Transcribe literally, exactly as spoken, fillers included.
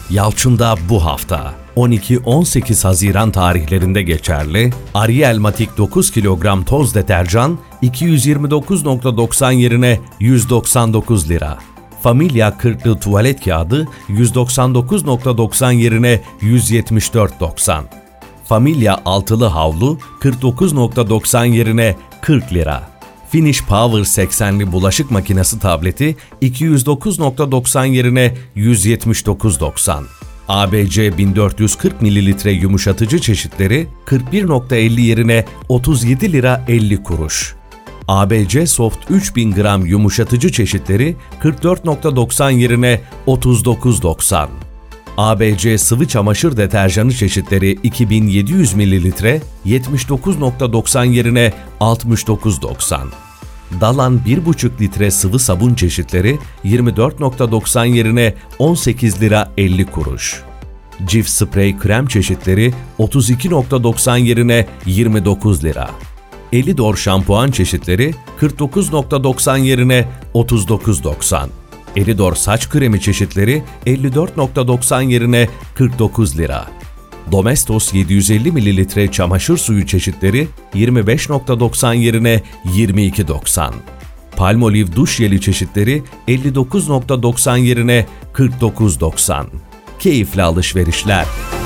Yalçın'da bu hafta on iki on sekiz Haziran tarihlerinde geçerli Ariel Matic dokuz kilogram toz deterjan iki yüz yirmi dokuz nokta doksan yerine yüz doksan dokuz lira. Familia kırklı tuvalet kağıdı yüz doksan dokuz nokta doksan yerine yüz yetmiş dört nokta doksan. Familia altılı havlu kırk dokuz nokta doksan yerine kırk lira. Finish Power seksenli bulaşık makinesi tableti iki yüz dokuz nokta doksan yerine yüz yetmiş dokuz nokta doksan. A B C bin dört yüz kırk mililitre yumuşatıcı çeşitleri kırk bir nokta elli yerine otuz yedi lira elli kuruş. A B C Soft üç bin gram yumuşatıcı çeşitleri kırk dört nokta doksan yerine otuz dokuz nokta doksan. A B C sıvı çamaşır deterjanı çeşitleri iki bin yedi yüz mililitre yetmiş dokuz nokta doksan yerine altmış dokuz nokta doksan. Dalan bir buçuk litre sıvı sabun çeşitleri yirmi dört nokta doksan yerine on sekiz lira elli kuruş. Cif sprey krem çeşitleri otuz iki nokta doksan yerine yirmi dokuz lira. Elidor şampuan çeşitleri kırk dokuz nokta doksan yerine otuz dokuz nokta doksan. Elidor saç kremi çeşitleri elli dört nokta doksan yerine kırk dokuz lira. Domestos yedi yüz elli mililitre çamaşır suyu çeşitleri yirmi beş nokta doksan yerine yirmi iki nokta doksan. Palmolive duş jeli çeşitleri elli dokuz nokta doksan yerine kırk dokuz nokta doksan. Keyifli alışverişler.